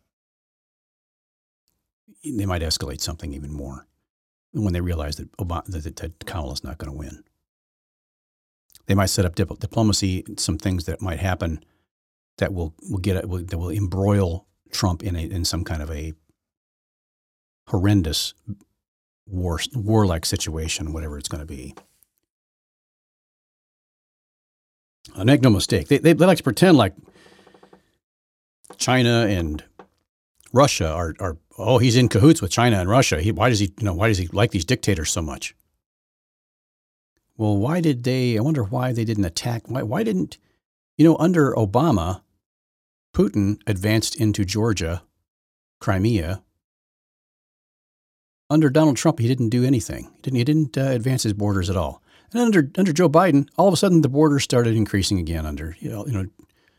They might escalate something even more when they realize that, Obama, that, that Kamala's not going to win. They might set up dip- diplomacy, some things that might happen that will will get will, that will embroil Trump in a in some kind of a horrendous war warlike situation, whatever it's going to be. Uh, make no mistake, they, they they like to pretend like China and Russia are are oh he's in cahoots with China and Russia. He, why does he you know why does he like these dictators so much? Well, why did they? I wonder why they didn't attack. Why why didn't you know under Obama, Putin advanced into Georgia, Crimea. Under Donald Trump, he didn't do anything. He didn't. He didn't uh, advance his borders at all. And under under Joe Biden, all of a sudden the borders started increasing again. Under you know, you know,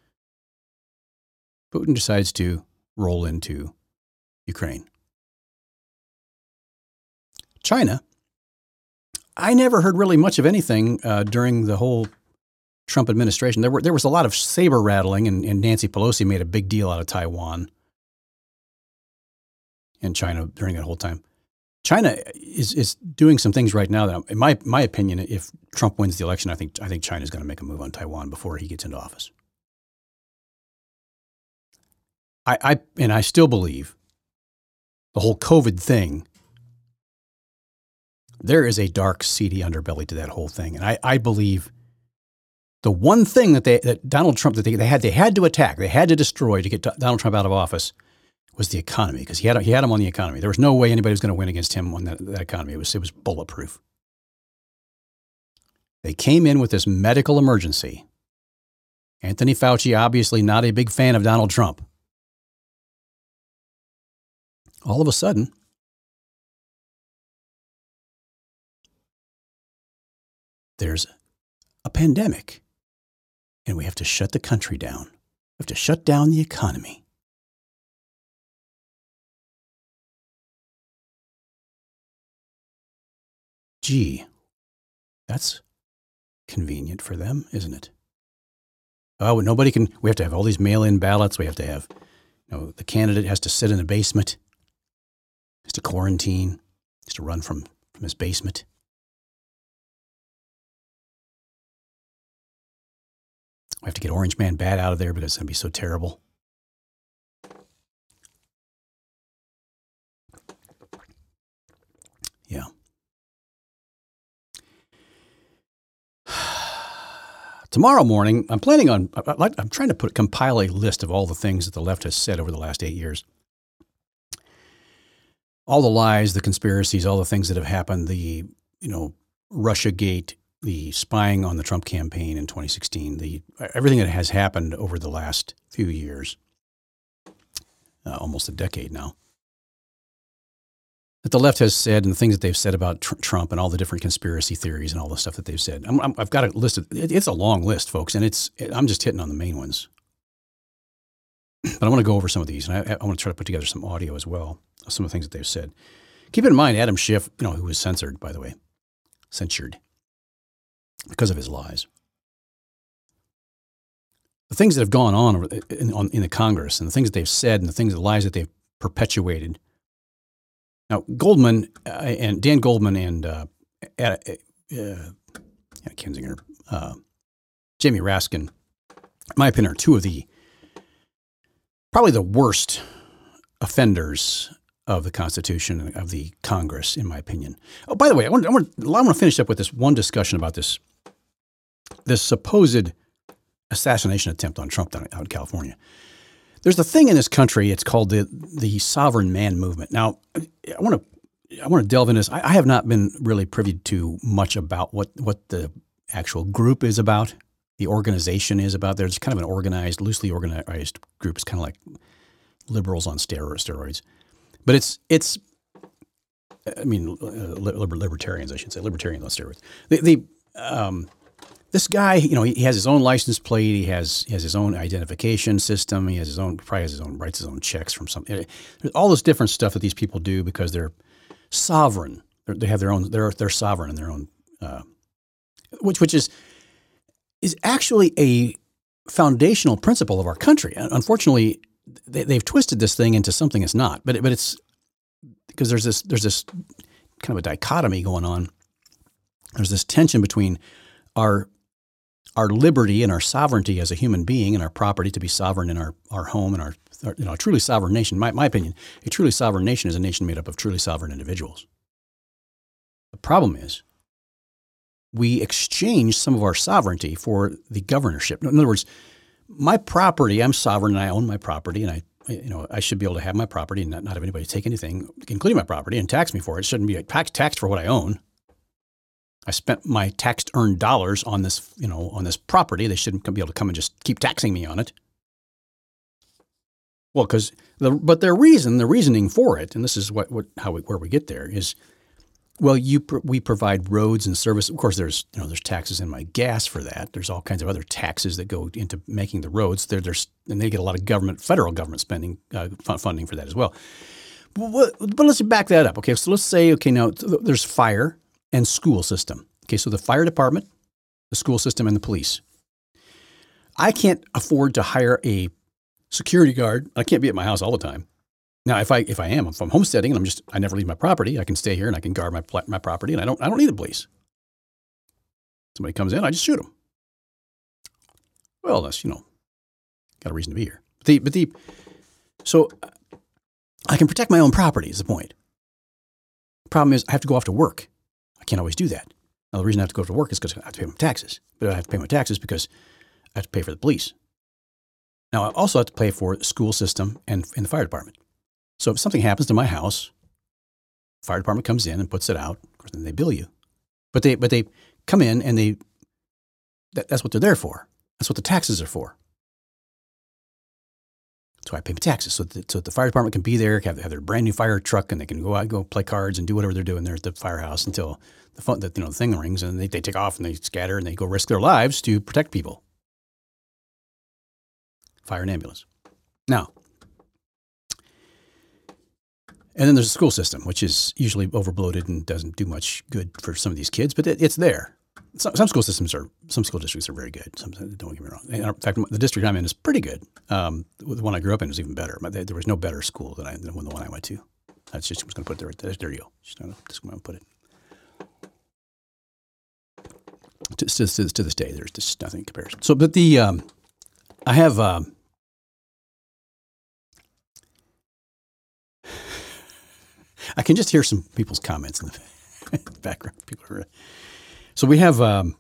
Putin decides to roll into Ukraine. China, I never heard really much of anything uh, during the whole Trump administration. There were there was a lot of saber rattling, and, and Nancy Pelosi made a big deal out of Taiwan and China during that whole time. China is is doing some things right now that, in my my opinion, if Trump wins the election, I think I think China's going to make a move on Taiwan before he gets into office. I, I and I still believe the whole COVID thing. There is a dark, seedy underbelly to that whole thing, and I, I believe the one thing that they that Donald Trump that they, they had they had to attack, they had to destroy to get Donald Trump out of office was the economy, because he had he had him on the economy. There was no way anybody was going to win against him on that, that economy. It was it was bulletproof. They came in with this medical emergency. Anthony Fauci, obviously not a big fan of Donald Trump. All of a sudden, there's a pandemic, and we have to shut the country down. We have to shut down the economy. Gee, that's convenient for them, isn't it? Oh, nobody can, we have to have all these mail-in ballots. We have to have, you know, the candidate has to sit in a basement, has to quarantine, has to run from, from his basement. We have to get Orange Man Bad out of there because it's going to be so terrible. Yeah. Tomorrow morning, I'm planning on, I'm trying to put compile a list of all the things that the left has said over the last eight years. All the lies, the conspiracies, all the things that have happened, the, you know, Russiagate, the spying on the Trump campaign in twenty sixteen, the everything that has happened over the last few years, uh, almost a decade now, that the left has said, and the things that they've said about tr- Trump and all the different conspiracy theories and all the stuff that they've said. I'm, I'm, I've got a list of, it, it's a long list, folks, and it's it, I'm just hitting on the main ones. But I want to go over some of these, and I, I want to try to put together some audio as well, some of the things that they've said. Keep in mind, Adam Schiff, you know, who was censored, by the way, censured because of his lies. The things that have gone on over in, on, in the Congress, and the things that they've said, and the things, the lies that they've perpetuated. Now, Goldman uh, and Dan Goldman and uh, uh, uh, Kinzinger, uh, Jamie Raskin, in my opinion, are two of the probably the worst offenders of the Constitution, of the Congress, in my opinion. Oh, by the way, I want, I want, I want to finish up with this one discussion about this this supposed assassination attempt on Trump down out in California. There's a thing in this country. It's called the the sovereign man movement. Now, I want to I want to delve into this. I, I have not been really privy to much about what what the actual group is about, the organization is about. There's kind of an organized, loosely organized group. It's kind of like liberals on steroids, but it's it's. I mean, uh, liber, libertarians, I should say, libertarians on steroids. The, the um, This guy, you know, he, he has his own license plate. He has he has his own identification system. He has his own, probably has his own, writes his own checks from some. There's all this different stuff that these people do because they're sovereign. They're, they have their own. They're they're sovereign in their own, uh, which which is is actually a foundational principle of our country. Unfortunately, they, they've twisted this thing into something it's not. But but it's because there's this there's this kind of a dichotomy going on. There's this tension between our our liberty and our sovereignty as a human being and our property to be sovereign in our, our home and our, our, you know, a truly sovereign nation. My, my opinion, a truly sovereign nation is a nation made up of truly sovereign individuals. The problem is we exchange some of our sovereignty for the governorship. In other words, my property, I'm sovereign and I own my property, and I, you know, I should be able to have my property and not, not have anybody take anything, including my property, and tax me for it. It shouldn't be tax, taxed for what I own. I spent my taxed earned dollars on this, you know, on this property. They shouldn't be able to come and just keep taxing me on it. Well, because the but their reason, the reasoning for it, and this is what, what how we, where we get there is, well, you we provide roads and service. Of course, there's you know there's taxes in my gas for that. There's all kinds of other taxes that go into making the roads. There, there's and they get a lot of government, federal government spending uh, funding for that as well. But, but let's back that up. Okay, so let's say okay now there's fire. and school system. Okay, so the fire department, the school system, and the police. I can't afford to hire a security guard. I can't be at my house all the time. Now, if I if I am, if I'm homesteading and I'm just I never leave my property, I can stay here and I can guard my my property, and I don't I don't need the police. Somebody comes in, I just shoot them. Well, that's you know, got a reason to be here. But the but the so I can protect my own property. Is the point? The problem is I have to go off to work. I can't always do that. Now, the reason I have to go to work is because I have to pay my taxes. But I have to pay my taxes because I have to pay for the police. Now, I also have to pay for the school system and, and the fire department. So if something happens to my house, the fire department comes in and puts it out. Of course, then they bill you. But they but they come in and they that, that's what they're there for. That's what the taxes are for. That's why I pay my taxes. So that, so the fire department can be there, have, have their brand new fire truck, and they can go out, go play cards and do whatever they're doing there at the firehouse until the phone, the, you know, the thing rings, and they, they take off and they scatter and they go risk their lives to protect people. Fire and ambulance. Now, and then there's the school system, which is usually overbloated and doesn't do much good for some of these kids, but it, it's there. Some, some school systems are, some school districts are very good. Some, don't get me wrong. In fact, the district I'm in is pretty good. Um, the one I grew up in was even better. There was no better school than, I, than the one I went to. That's just, I was going to put it there. There, there you go. Just going to put it. To, to, to this day, there's just nothing in comparison. So, but the, um, I have, um, I can just hear some people's comments in the background. People are, so we have um,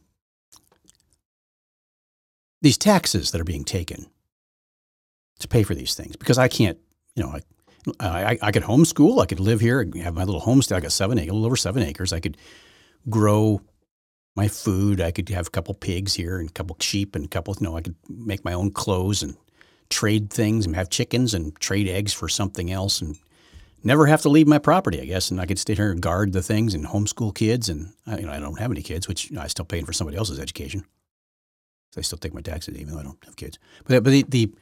these taxes that are being taken to pay for these things because I can't, you know, I, I, I could homeschool. I could live here and have my little homestead. I got seven acres, a little over seven acres. I could grow my food. I could have a couple pigs here and a couple sheep and a couple, you know, I could make my own clothes and trade things and have chickens and trade eggs for something else and never have to leave my property, I guess. And I could stay here and guard the things and homeschool kids. And you know, I don't have any kids, which you know, I still paying for somebody else's education. So I still take my taxes even though I don't have kids. But, but the, the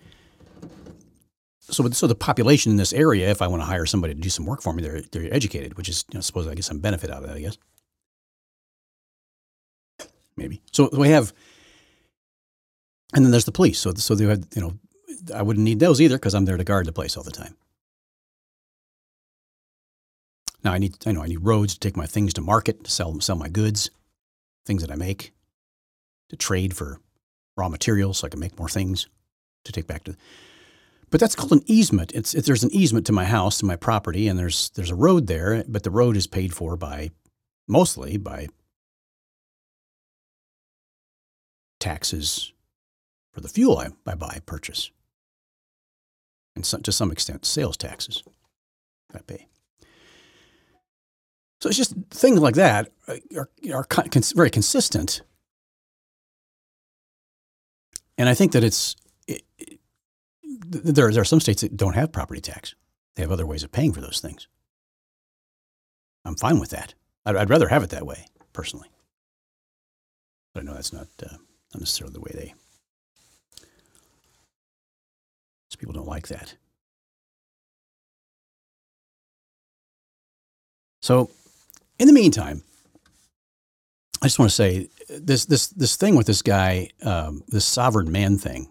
so so the population in this area, if I want to hire somebody to do some work for me, they're they're educated, which is, you know, I suppose I get some benefit out of that, I guess. Maybe. So we have, and then there's the police. So so they had, you know, I wouldn't need those either because I'm there to guard the place all the time. Now I need, I know I need roads to take my things to market, to sell sell my goods, things that I make, to trade for raw materials so I can make more things to take back to. But that's called an easement. It's if there's an easement to my house, to my property, and there's there's a road there, but the road is paid for by mostly by taxes for the fuel I, I buy, purchase, and some, to some extent sales taxes I pay. So it's just things like that are, are con- very consistent. And I think that it's, it, it, there, there are some states that don't have property tax. They have other ways of paying for those things. I'm fine with that. I'd, I'd rather have it that way, personally. But I know that's not, uh, not necessarily the way they, some people don't like that. So, in the meantime, I just want to say this this this thing with this guy, um, this sovereign man thing.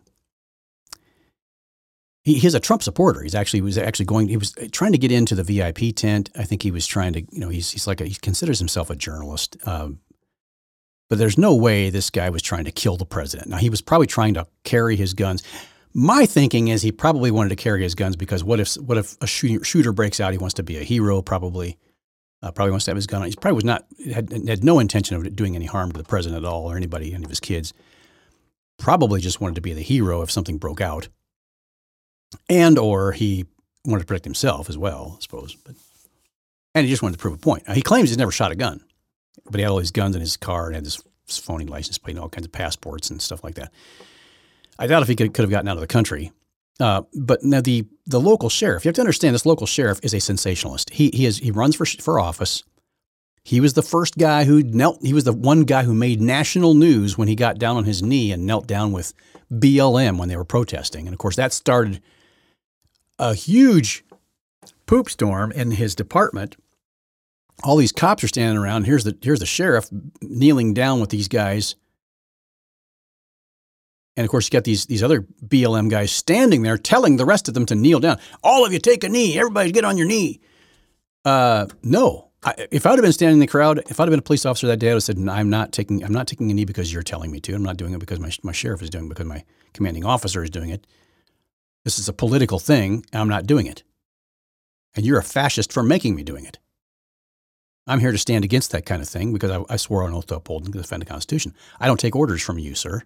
He, he's a Trump supporter. He's actually he was actually going. He was trying to get into the V I P tent. I think he was trying to. You know, he's he's like a, he considers himself a journalist. Um, but there's no way this guy was trying to kill the president. Now he was probably trying to carry his guns. My thinking is he probably wanted to carry his guns because what if what if a shooter, shooter breaks out? He wants to be a hero, probably. Uh, probably wants to have his gun on. He probably was not had, had no intention of doing any harm to the president at all or anybody, any of his kids. Probably just wanted to be the hero if something broke out, and or he wanted to protect himself as well, I suppose. But and he just wanted to prove a point. Now, he claims he's never shot a gun, but he had all these guns in his car and had this phony license plate and all kinds of passports and stuff like that. I doubt if he could, could have gotten out of the country. Uh, but now the, the local sheriff, you have to understand this local sheriff is a sensationalist. He he is he runs for for office. He was the first guy who knelt. He was the one guy who made national news when he got down on his knee and knelt down with B L M when they were protesting. And of course, that started a huge poop storm in his department all these cops are standing around. Here's the here's the sheriff kneeling down with these guys. And of course, you got these these other B L M guys standing there telling the rest of them to kneel down. All of you take a knee. Everybody get on your knee. Uh, no. I, if I would have been standing in the crowd, if I'd have been a police officer that day, I would have said, I'm not taking I'm not taking a knee because you're telling me to. I'm not doing it because my, my sheriff is doing it, because my commanding officer is doing it. This is a political thing, and I'm not doing it. And you're a fascist for making me doing it. I'm here to stand against that kind of thing because I, I swore on oath to uphold and defend the Constitution. I don't take orders from you, sir.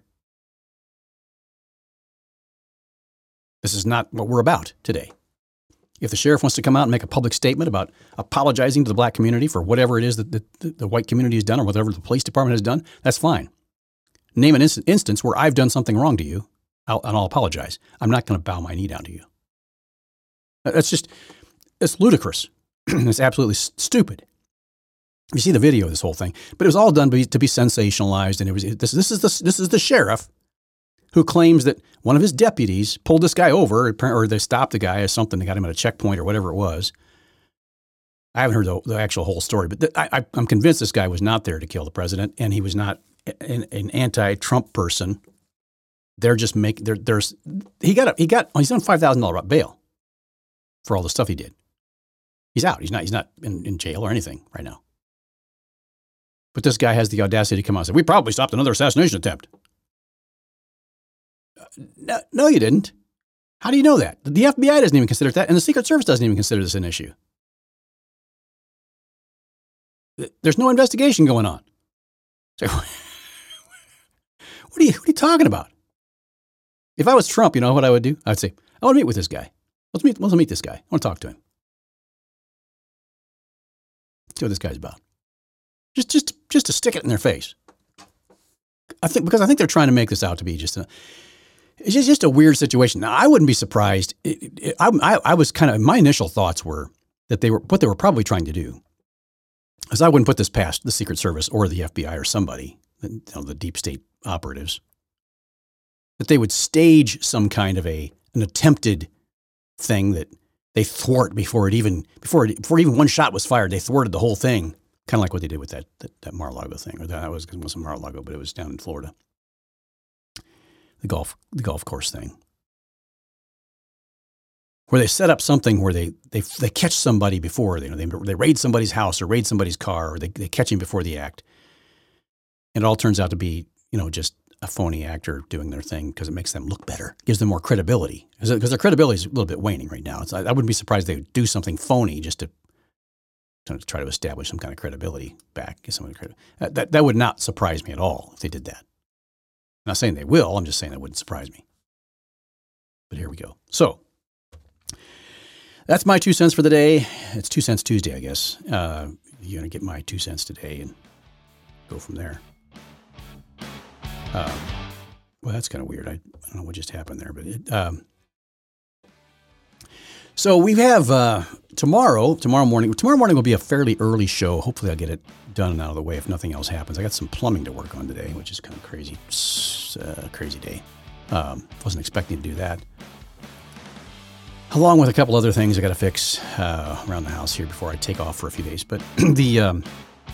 This is not what we're about today. If the sheriff wants to come out and make a public statement about apologizing to the black community for whatever it is that the, the, the white community has done or whatever the police department has done, that's fine. Name an inst- instance where I've done something wrong to you, I'll, and I'll apologize. I'm not going to bow my knee down to you. That's just, it's ludicrous. It's absolutely s- stupid. You see the video of this whole thing, but it was all done to be, to be sensationalized. And it was this. This is the this is the sheriff who claims that one of his deputies pulled this guy over, or they stopped the guy or something. They got him at a checkpoint or whatever it was. I haven't heard the, the actual whole story, but th- I, I'm convinced this guy was not there to kill the president, and he was not an, an anti-Trump person. They're just making. They're, there's he got a, he got he's on five thousand dollars bail for all the stuff he did. He's out. He's not. He's not in, in jail or anything right now. But this guy has the audacity to come out and say, "We probably stopped another assassination attempt." No, no, you didn't. How do you know that? The F B I doesn't even consider that, and the Secret Service doesn't even consider this an issue. There's no investigation going on. So, what are you what are you talking about? If I was Trump, you know what I would do? I'd say, I want to meet with this guy. Let's meet. Let's meet this guy. I want to talk to him. See what this guy's about. Just, just, just to stick it in their face. I think because I think they're trying to make this out to be just a. It's just, just a weird situation. Now, I wouldn't be surprised. It, it, I, I, I was kind of, my initial thoughts were that they were, what they were probably trying to do is I wouldn't put this past the Secret Service or the F B I or somebody, you know, the deep state operatives, that they would stage some kind of a, an attempted thing that they thwart before it even, before it, before even one shot was fired. They thwarted the whole thing, kind of like what they did with that, that, that Mar-a-Lago thing, or that was, it wasn't Mar-a-Lago, but it was down in Florida. The golf, the golf course thing, where they set up something where they they they catch somebody before they you know, they they raid somebody's house or raid somebody's car, or they they catch him before the act, and it all turns out to be you know just a phony actor doing their thing because it makes them look better, gives them more credibility, because their credibility is a little bit waning right now. It's, I, I wouldn't be surprised they would do something phony just to, to try to establish some kind of credibility back. Get some of the credit. That, that that would not surprise me at all if they did that. I'm not saying they will. I'm just saying that wouldn't surprise me. But here we go. So that's my two cents for the day. It's Two Cents Tuesday, I guess. Uh, you're going to get my two cents today and go from there. Uh, well, that's kind of weird. I, I don't know what just happened there. But it, um, so we have uh, tomorrow, tomorrow morning. Tomorrow morning will be a fairly early show. Hopefully I'll get it done and out of the way if nothing else happens. I got some plumbing to work on today, which is kind of crazy. It's a crazy day. Um, wasn't expecting to do that. Along with a couple other things I got to fix uh, around the house here before I take off for a few days. But the, um,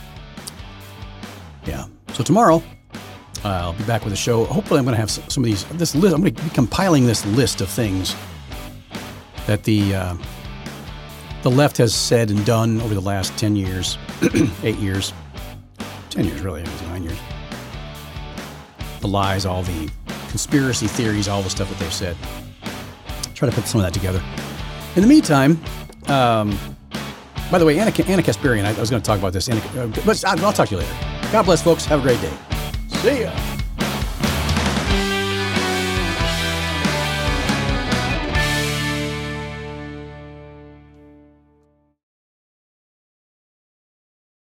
yeah. So tomorrow uh, I'll be back with a show. Hopefully I'm going to have some, some of these, this list. I'm going to be compiling this list of things that the, uh, the left has said and done over the last ten years, eight years, ten years really, it was nine years. The lies, all the conspiracy theories, all the stuff that they've said. Try to put some of that together. In the meantime, um, by the way, Anna, Anna Kasparian, I, I was going to talk about this, Anna, uh, but I'll talk to you later. God bless, folks. Have a great day. See ya.